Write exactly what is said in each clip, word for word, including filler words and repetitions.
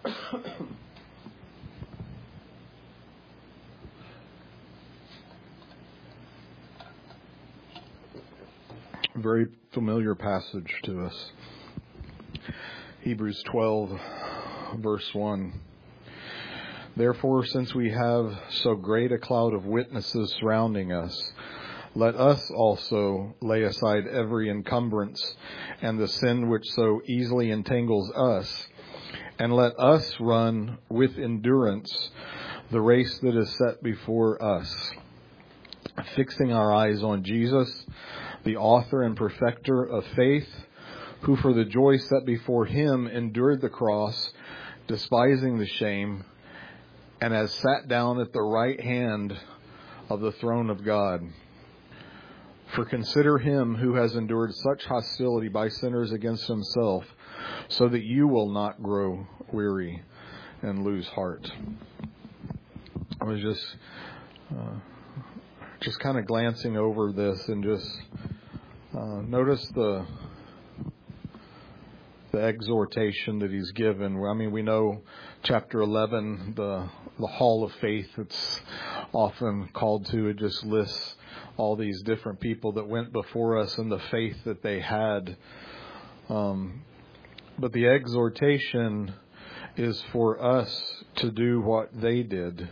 Very familiar passage to us. Hebrews twelve, verse one. Therefore, since we have so great a cloud of witnesses surrounding us, let us also lay aside every encumbrance and the sin which so easily entangles us, and let us run with endurance the race that is set before us, fixing our eyes on Jesus, the author and perfecter of faith, who for the joy set before him endured the cross, despising the shame, and has sat down at the right hand of the throne of God. For consider him who has endured such hostility by sinners against himself, so that you will not grow weary and lose heart. I was just uh, just kind of glancing over this and just uh, notice the the exhortation that he's given. I mean, we know chapter eleven, the the hall of faith that's often called to. It just lists all these different people that went before us and the faith that they had. Um, but the exhortation is for us to do what they did,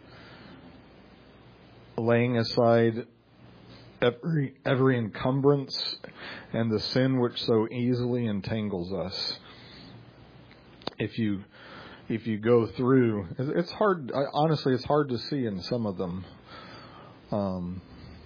laying aside every every encumbrance and the sin which so easily entangles us. If you if you go through, it's hard. Honestly, it's hard to see in some of them. Um,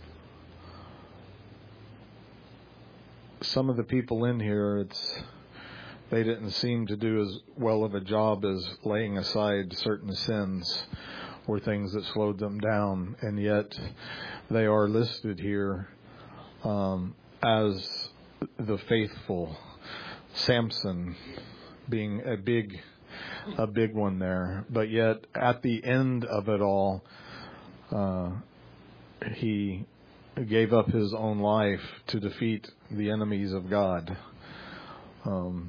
some of the people in here, it's they didn't seem to do as well of a job as laying aside certain sins or things that slowed them down, and yet they are listed here um, as the faithful. Samson being a big, a big one there, but yet at the end of it all, uh, he gave up his own life to defeat the enemies of God. Um,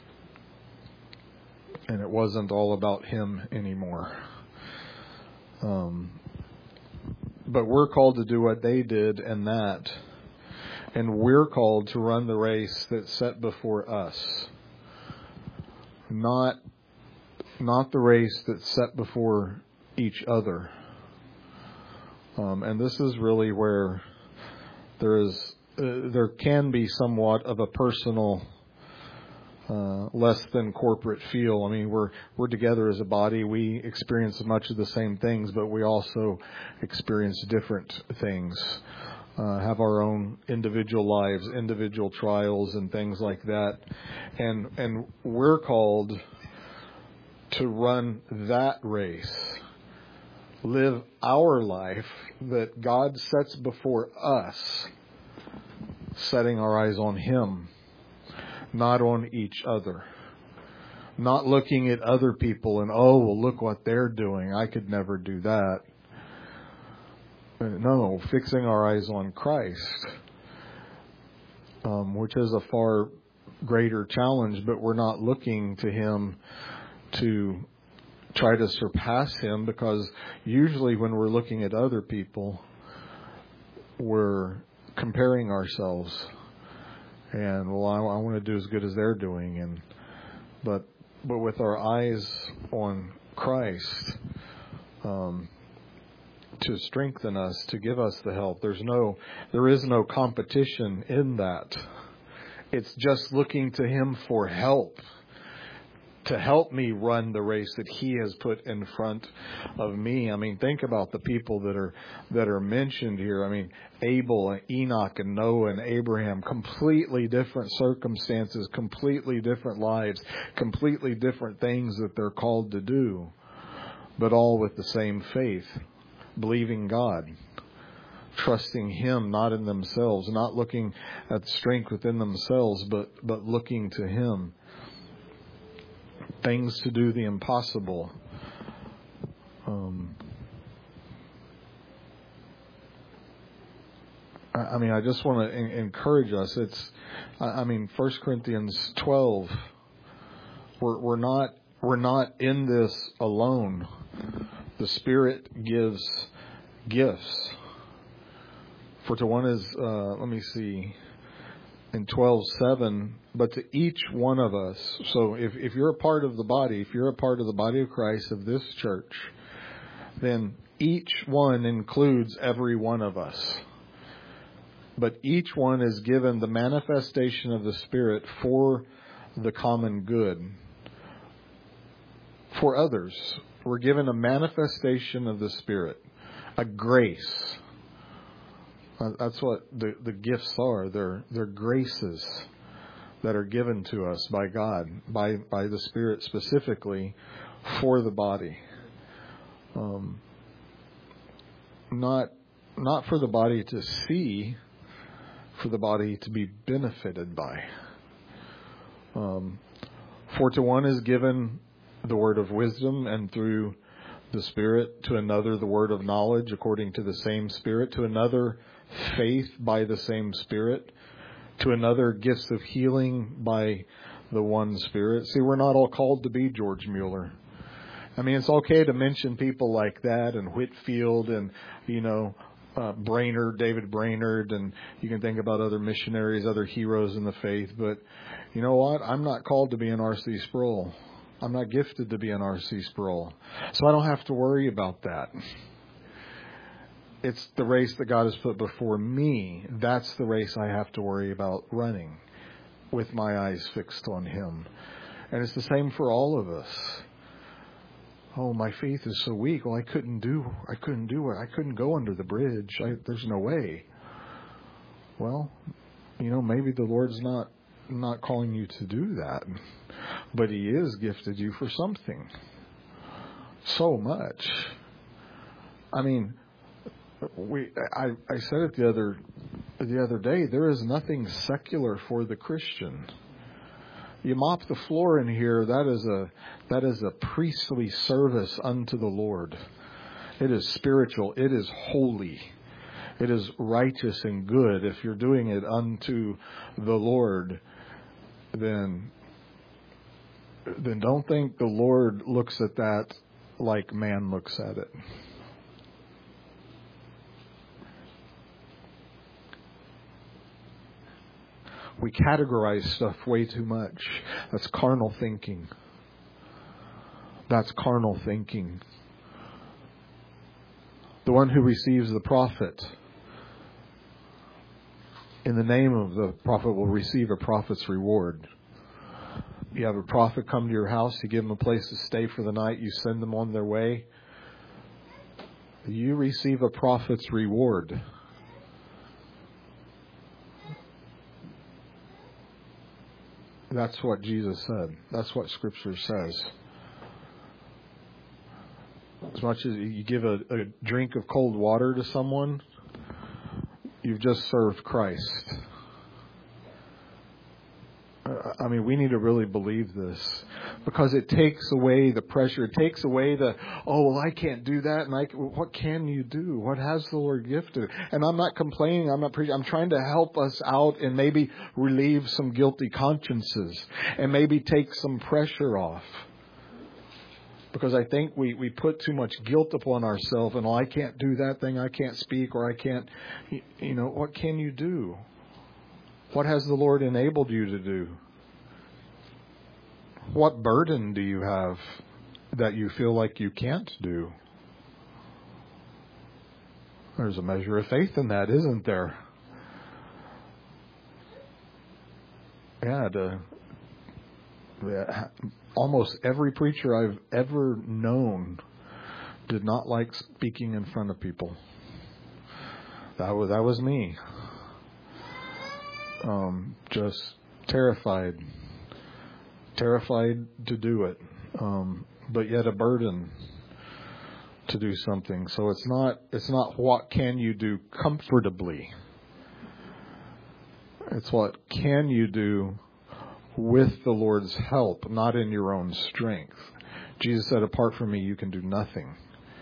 and it wasn't all about him anymore. Um, but we're called to do what they did and that. And we're called to run the race that's set before us. Not, not the race that's set before each other. Um, and this is really where there is, uh, there can be somewhat of a personal, uh, less than corporate feel. I mean, we're we're together as a body. We experience much of the same things, but we also experience different things. Uh, have our own individual lives, individual trials, and things like that. And and we're called to run that race. Live our life that God sets before us, setting our eyes on Him, not on each other. Not looking at other people and, oh, well, look what they're doing. I could never do that. No, fixing our eyes on Christ, um, which is a far greater challenge, but we're not looking to Him to try to surpass Him, because usually when we're looking at other people, we're comparing ourselves. And, well, I, I want to do as good as they're doing. And but but with our eyes on Christ, um, to strengthen us, to give us the help. There's no, there is no competition in that. It's just looking to Him for help, to help me run the race that He has put in front of me. I mean, think about the people that are that are mentioned here. I mean, Abel and Enoch and Noah and Abraham, completely different circumstances, completely different lives, completely different things that they're called to do, but all with the same faith. Believing God, trusting Him, not in themselves, not looking at strength within themselves, but, but looking to Him. Things to do the impossible. Um, I, I mean, I just want to en- encourage us. It's, I, I mean, First Corinthians twelve, we're, we're not we're not in this alone. The Spirit gives gifts. For to one is, uh, let me see, in twelve seven, but to each one of us. So if, if you're a part of the body, if you're a part of the body of Christ, of this church, then each one includes every one of us. But each one is given the manifestation of the Spirit for the common good. For others, we're given a manifestation of the Spirit, a grace. That's what the, the gifts are. They're, they're graces that are given to us by God, by, by the Spirit specifically for the body. Um, not, not for the body to see, for the body to be benefited by. Um, for to one is given the word of wisdom, and through the Spirit, to another the word of knowledge according to the same Spirit, to another faith by the same Spirit, to another gifts of healing by the one Spirit. See, we're not all called to be George Mueller. I mean, it's okay to mention people like that, and Whitfield, and, you know, uh, Brainerd, David Brainerd, and you can think about other missionaries, other heroes in the faith. But you know what? I'm not called to be an R C Sproul. I'm not gifted to be an R C Sproul. So I don't have to worry about that. It's the race that God has put before me. That's the race I have to worry about running with my eyes fixed on Him. And it's the same for all of us. Oh, my faith is so weak. Well, I couldn't do, I couldn't do it. I couldn't go under the bridge. I, there's no way. Well, you know, maybe the Lord's not, not calling you to do that, but He is gifted you for something. So much. I mean, we, I, I said it the other, the other day, there is nothing secular for the Christian. You mop the floor in here, that is a that is a priestly service unto the Lord. It is spiritual. It is holy. It is righteous and good. If you're doing it unto the Lord, then then don't think the Lord looks at that like man looks at it. We categorize stuff way too much. That's carnal thinking. That's carnal thinking. The one who receives the prophet in the name of the prophet will receive a prophet's reward. You have a prophet come to your house, you give them a place to stay for the night, you send them on their way. You receive a prophet's reward. That's what Jesus said. That's what Scripture says. As much as you give a, a drink of cold water to someone, you've just served Christ. I mean, we need to really believe this, because it takes away the pressure. It takes away the, oh, well, I can't do that. And I, what can you do? What has the Lord gifted? And I'm not complaining. I'm not preaching. I'm trying to help us out and maybe relieve some guilty consciences and maybe take some pressure off. Because I think we, we put too much guilt upon ourselves, and, oh, I can't do that thing. I can't speak, or I can't, you know, what can you do? What has the Lord enabled you to do? What burden do you have that you feel like you can't do? There's a measure of faith in that, isn't there? Yeah, to, yeah, almost every preacher I've ever known did not like speaking in front of people. That was that was me. Um, just terrified, terrified to do it, um, but yet a burden to do something. So it's not, it's not what can you do comfortably. It's what can you do with the Lord's help, not in your own strength. Jesus said, apart from me, you can do nothing.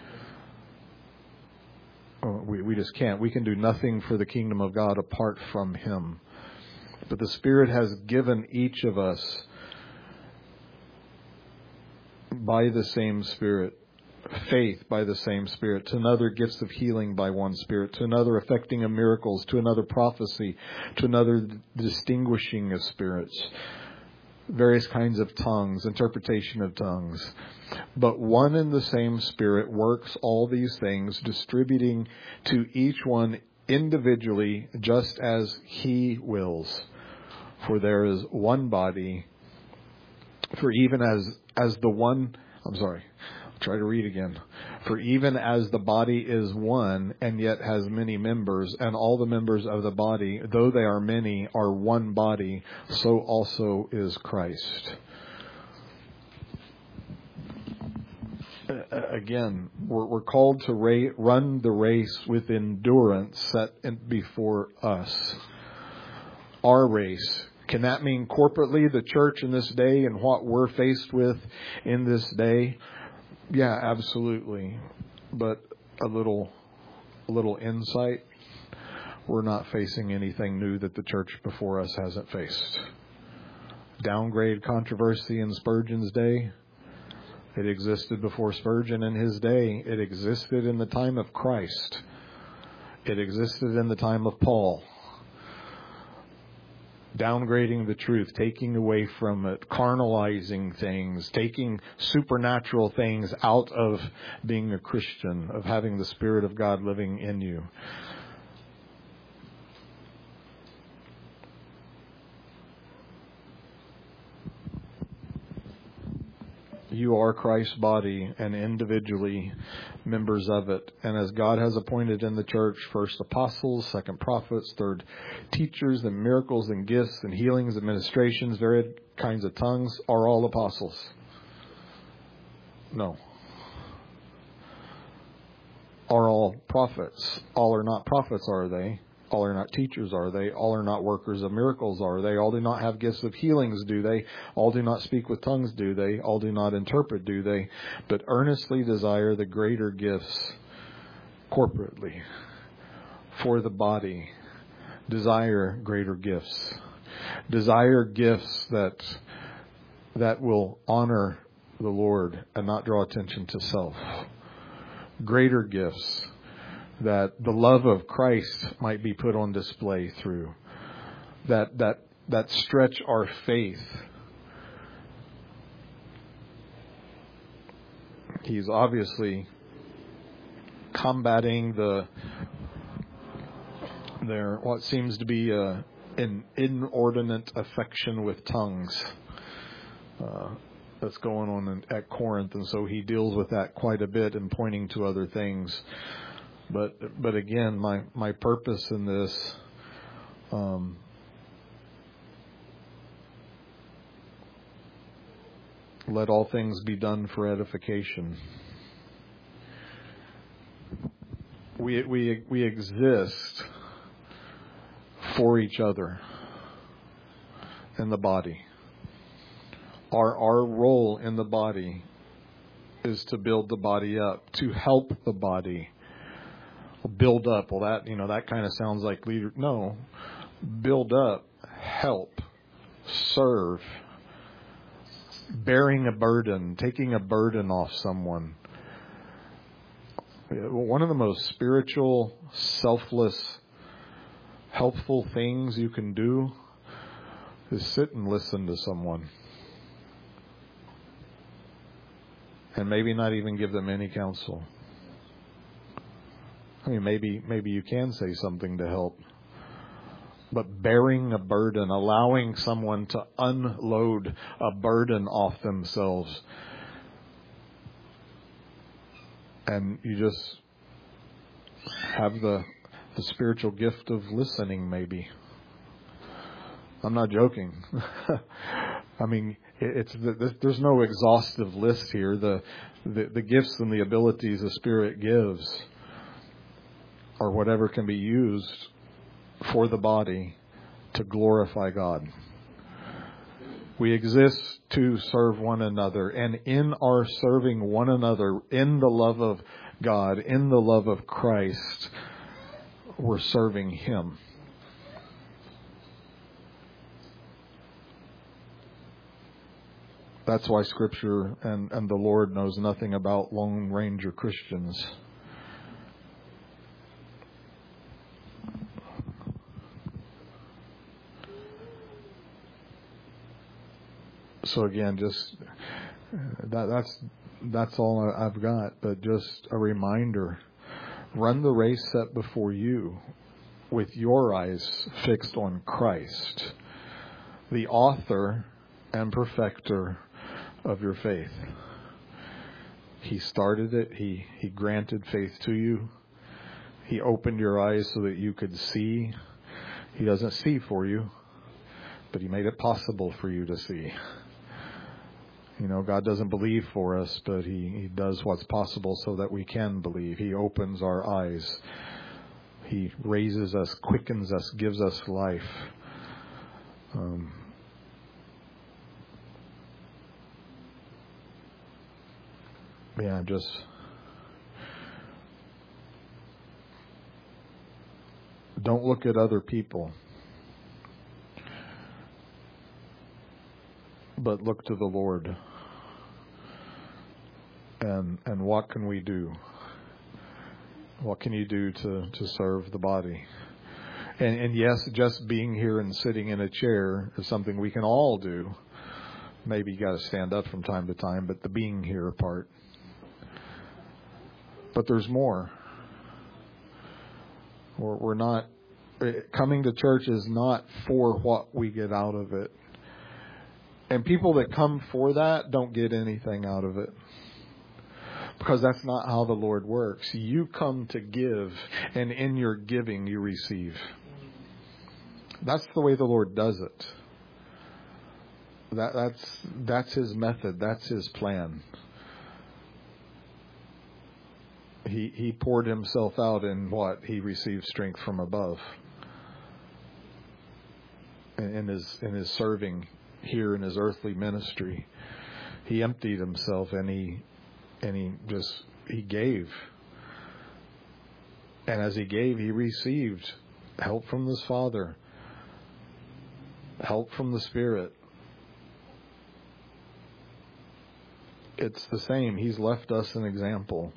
Oh, we, we just can't. We can do nothing for the kingdom of God apart from Him. But the Spirit has given each of us by the same Spirit. Faith by the same Spirit. To another, gifts of healing by one Spirit. To another, effecting of miracles. To another, prophecy. To another, distinguishing of spirits. Various kinds of tongues. Interpretation of tongues. But one and the same Spirit works all these things, distributing to each one individually just as He wills. For there is one body. For even as as the one, I'm sorry, I'll try to read again. For even as the body is one and yet has many members, and all the members of the body, though they are many, are one body, so also is Christ. Again, we're, we're called to ra- run the race with endurance set in before us. Our race. Can that mean corporately the church in this day and what we're faced with in this day? Yeah, absolutely. But a little, a little insight. We're not facing anything new that the church before us hasn't faced. Downgrade controversy in Spurgeon's day. It existed before Spurgeon in his day. It existed in the time of Christ. It existed in the time of Paul. Downgrading the truth, taking away from it, carnalizing things, taking supernatural things out of being a Christian, of having the Spirit of God living in you. You are Christ's body and individually members of it. And as God has appointed in the church, first apostles, second prophets, third teachers, and miracles and gifts and healings, administrations, various kinds of tongues, are all apostles? No. Are all prophets? All are not prophets, are they? All are not teachers, are they? All are not workers of miracles, are they? All do not have gifts of healings, do they? All do not speak with tongues, do they? All do not interpret, do they? But earnestly desire the greater gifts corporately for the body. Desire greater gifts. Desire gifts that that will honor the Lord and not draw attention to self. Greater gifts that the love of Christ might be put on display through, that that that stretch our faith. He's obviously combating the their what seems to be a, an inordinate affection with tongues uh, that's going on in, at Corinth, and so he deals with that quite a bit and pointing to other things. But but again, my, my purpose in this um, let all things be done for edification. We we we exist for each other in the body. Our our role in the body is to build the body up, to help the body. Build up. Well, that, you know, that kind of sounds like leader. No. Build up. Help. Serve. Bearing a burden. Taking a burden off someone. One of the most spiritual, selfless, helpful things you can do is sit and listen to someone. And maybe not even give them any counsel. I mean, maybe maybe you can say something to help. But bearing a burden, allowing someone to unload a burden off themselves. And you just have the the spiritual gift of listening, maybe. I'm not joking. I mean, it's there's no exhaustive list here. The, the the gifts and the abilities the Spirit gives, or whatever can be used for the body to glorify God. We exist to serve one another, and in our serving one another, in the love of God, in the love of Christ, we're serving Him. That's why Scripture and, and the Lord knows nothing about Lone Ranger Christians. So again, just that, that's that's all I've got. But just a reminder: run the race set before you, with your eyes fixed on Christ, the author and perfecter of your faith. He started it. He he granted faith to you. He opened your eyes so that you could see. He doesn't see for you, but He made it possible for you to see. You know, God doesn't believe for us, but He, he does what's possible so that we can believe. He opens our eyes. He raises us, quickens us, gives us life. Um, yeah, just don't look at other people, but look to the Lord. And and what can we do? What can you do to, to serve the body? And, and yes, just being here and sitting in a chair is something we can all do. Maybe you got to stand up from time to time, but the being here part. But there's more. We're, we're not, coming to church is not for what we get out of it. And people that come for that don't get anything out of it. Because that's not how the Lord works. You come to give, and in your giving you receive. That's the way the Lord does it. That, that's that's His method. That's His plan. He He poured Himself out in what? He received strength from above. In, in his in his serving here in His earthly ministry, He emptied Himself and He and He just He gave. And as He gave, He received help from His Father, help from the Spirit. It's the same. He's left us an example.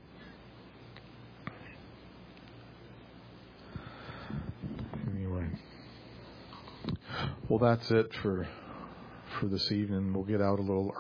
Anyway. Well, that's it for for this evening. We'll get out a little